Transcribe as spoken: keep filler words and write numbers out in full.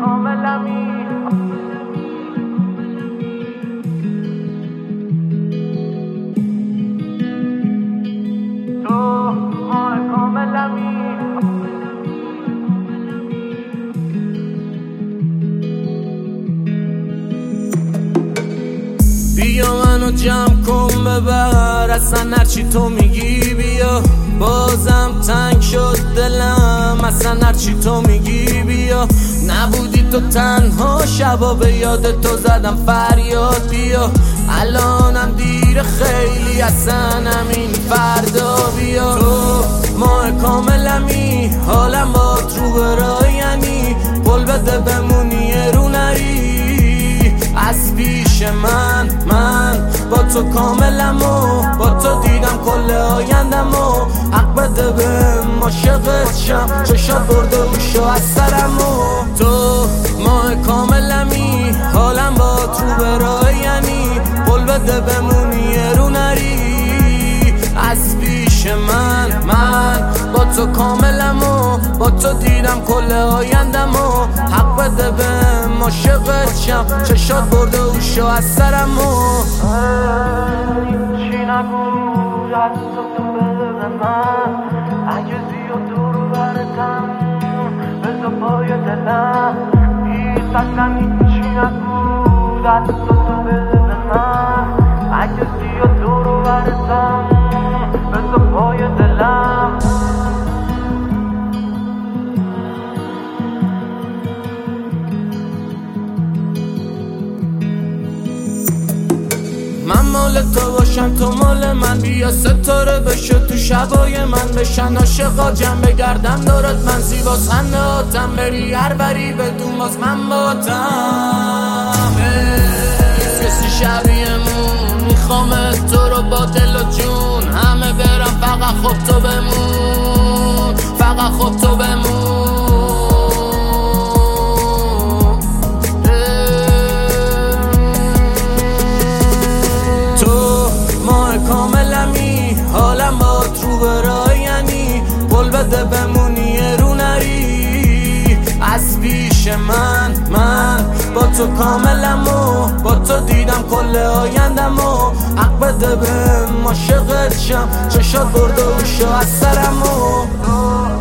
کاملمی تو ماه کاملمی بیا منو جمع کن ببر اصلا هرچی تو میگی بیا بازم تنگ شد دلم اصلا هرچی تو میگی بیا نبودی تو تنها شبا به یاد تو زدم فریاد بیا الانم دیر خیلی اصلا همین فردا بیا تو ماه کاملمی حالم با رو برایمی قول بده بمونی رو نری از پیش من من با تو کاملم و با تو دیدم کل آیندم و حق بده بهم عاشقت شم چشات برده اوشو از سرم و تو ماه کاملمی حالم با تو برایمی قول بده بمونی رو نری از پیش من من با تو کاملم و با تو دیدم کل آیندم و حق بده بهم عاشقت شم چشات برده اوشو از سرم و چی نگو دست تو بده به من اگه زیاد دور برتم بزا پای دلم هیچ اصلا چی نگو دست تو بده به من اگه زیاد دور برتم بزا پای دلم من مال تو باشم تو مال من بیا ستاره بشو تو شبای من بشن عاشقا جمع بگردم دارد من زیبا سن آتم بری هر بری بدون باز من باتم کسی شبیهمون میخوام تو رو با دل و جون همه برم فقط خب تو بمون فقط خب تو بمون کاملمی حالم با رو برایمی قول بده بمونی رو نری از پیش من من با تو کاملم و با تو دیدم کل آیندم و حق بده بهم عاشقت شم چشات برده اوشو از سرم و